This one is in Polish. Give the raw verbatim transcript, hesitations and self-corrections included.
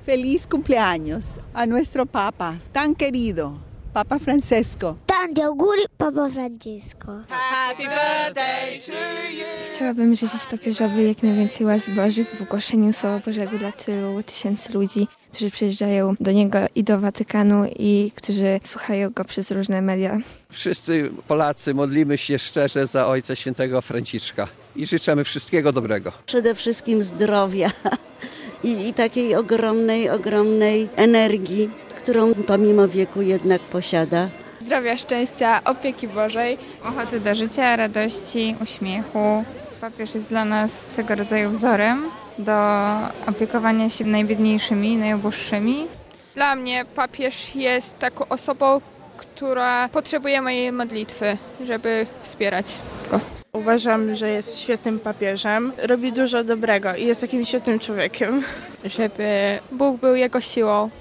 Feliz cumpleaños a nuestro Papa, tan querido, Papa Francesco. Tanti auguri, Papa Francesco. Happy birthday to you. Chciałabym życzyć papieżowi jak najwięcej łask bożych w ogłoszeniu Słowa Bożego dla tylu tysięcy ludzi, którzy przyjeżdżają do niego i do Watykanu i którzy słuchają go przez różne media. Wszyscy Polacy modlimy się szczerze za Ojca Świętego Franciszka i życzymy wszystkiego dobrego. Przede wszystkim zdrowia i, i takiej ogromnej, ogromnej energii, którą pomimo wieku jednak posiada. Zdrowia, szczęścia, opieki Bożej, ochoty do życia, radości, uśmiechu. Papież jest dla nas swego rodzaju wzorem do opiekowania się najbiedniejszymi, najuboższymi. Dla mnie papież jest taką osobą, która potrzebuje mojej modlitwy, żeby wspierać go. Uważam, że jest świetnym papieżem, robi dużo dobrego i jest takim świetnym człowiekiem. Żeby Bóg był jego siłą.